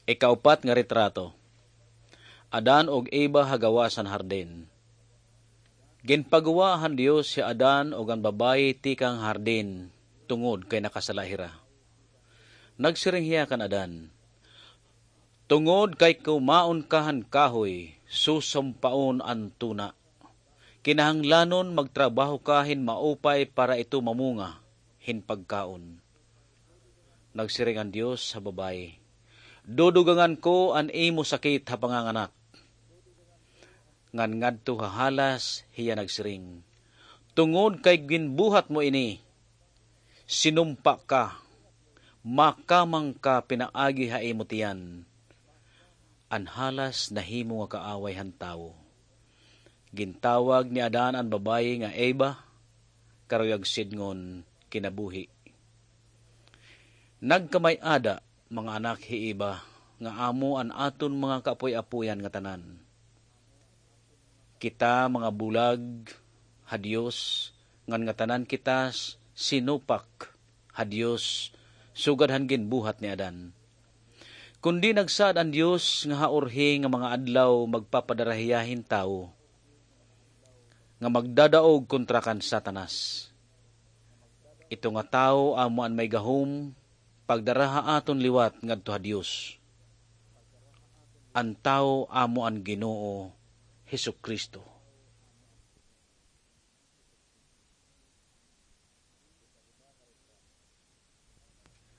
Ikaupat nga retrato. Adan og Eva hagawa san hardin. Ginpagawahan Dios si Adan og ang babayi tikang hardin tungod kay nakasalahira. Nagsiringhiya kan Adan, tungod kay kumaon kahan kahoy, susumpaon ang tuna. Kinahanglanon magtrabaho kahin maupay para ito mamunga, hin pagkaon. Nagsiring ang Dios sa babayi, dudugangan ko an imo sakit ha panganganak. Ngan ngadto hahalas hiya nagsiring, tungod kay ginbuhat mo ini, sinumpa ka, makamang ka pinaagi ha imo tiyan. Anhalas nahimo nga kaaway han tawo. Gintawag ni Adan ang babayi nga Eva, karuyag sidngon kinabuhi. Nagkamay-ada mga anak hi Eva, nga amo an aton mga kaapoy-apoyan nga tanan. Kita mga bulag ha Dios, ngan nga tanan kita sinupak ha Dios, sugad han ginbuhat ni Adan. Kundi nagsad ang Dios nga haurhi nga mga adlaw magpapadarahiyahin tao, nga magdadaog kontra kan Satanas. Ito nga tao amo an may gahom, pagdaraha aton liwat ngadto ha Dios. Ang tao amo ang Ginoo Hesukristo.